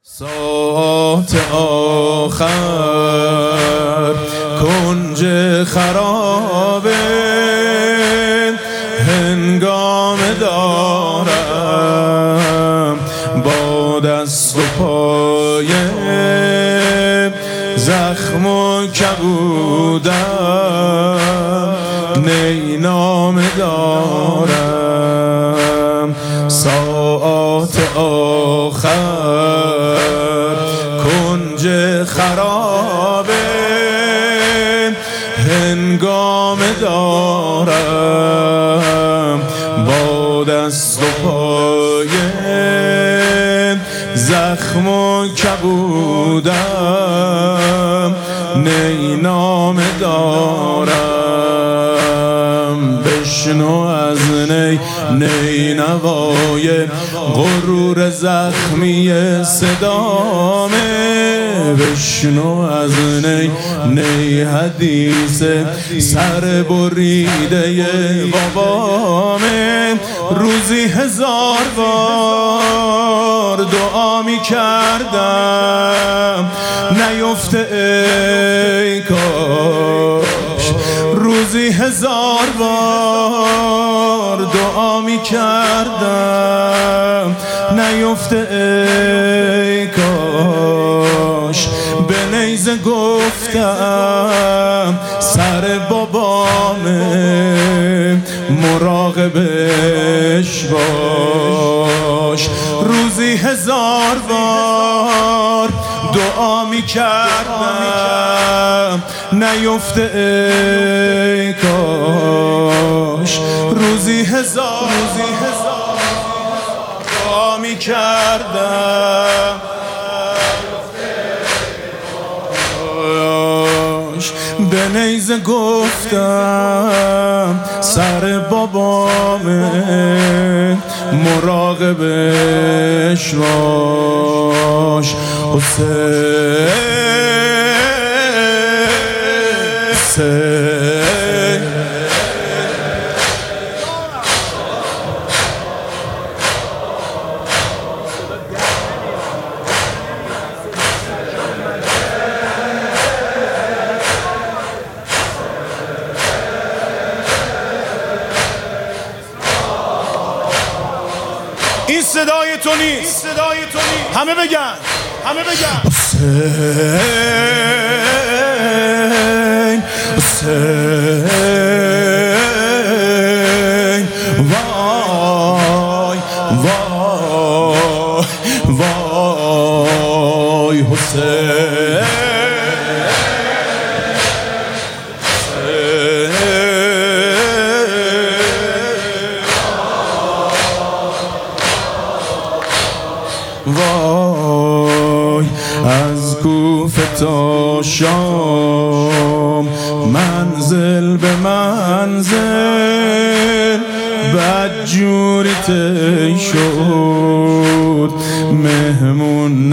ساعت آخر کنج خرابه، هنگام دارم با دست و پای زخم و کبودم، نی نامه دارم. ساعت آخر کنج خرابه، هنگام دارم با دست و پای زخم و کبودم، نی نامه دارم. بشنو از نی نوای غرور زخمی صدامه، بشنو از نی حدیث سر بریده بابامه. روزی 1000 بار دعا می کردم نیفته ای کاش، روزی 1000 بار دعا می کردم نیفته ای کاش. به نیزه گفتم سر بابامه، مراقبش باش. روزی 1000 بار دعا می کردم نیفته ای کاش، روزی 1000 دعا می کردم. به نیزه گفتم سر بابامه، مراقبش باش. این صدای تو نیست، همه بگن حسین حسین، وای وای وای حسین. وای از کوفه تا شام، منزل به منزل بدجوری طی شد. مهمون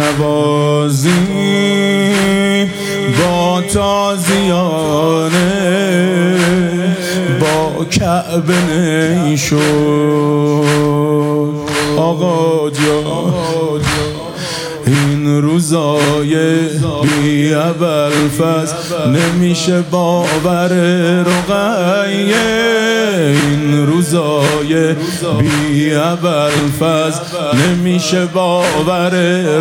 نوازی با تازیانه با کعبه نی شد. آقا جان این روزای بی ابوالفضل نمیشه باور رقیه، این روزای بی ابوالفضل نمیشه باور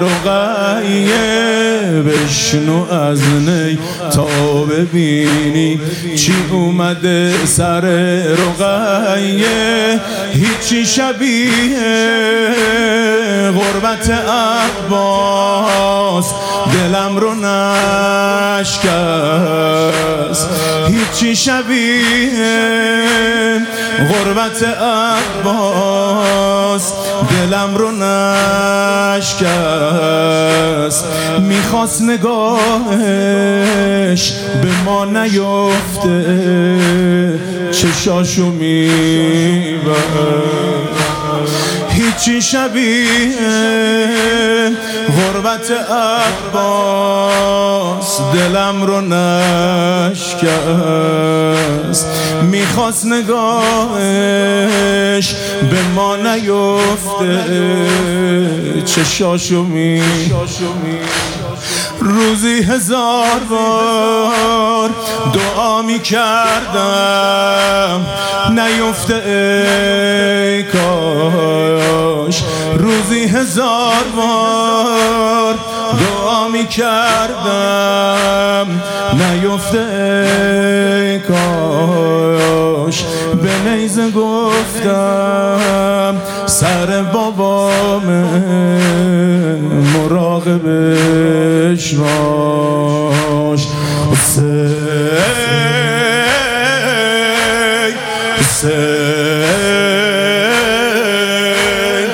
رقیه. بشنو از نی تا ببینی چی اومده سر رقیه. هیچی شبیه غربت عباس دلم رو نشکست، هیچی شبیه غربت عباس دلم رو نشکست. میخواست نگاهش به ما نیفته، چشاشو میبرد. هیچی شبیه غربت عباس دلم رو نشکست، میخواست نگاهش به ما نیفته، چشاشو روزی 1000 بار دعا میکردم نیفته ای کاش، روزی 1000 بار دعا میکردم نیفته ای کاش، به نیزه گفتم سر بابام مراقبش باش.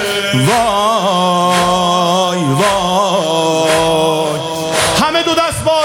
وای وای همه دو دست با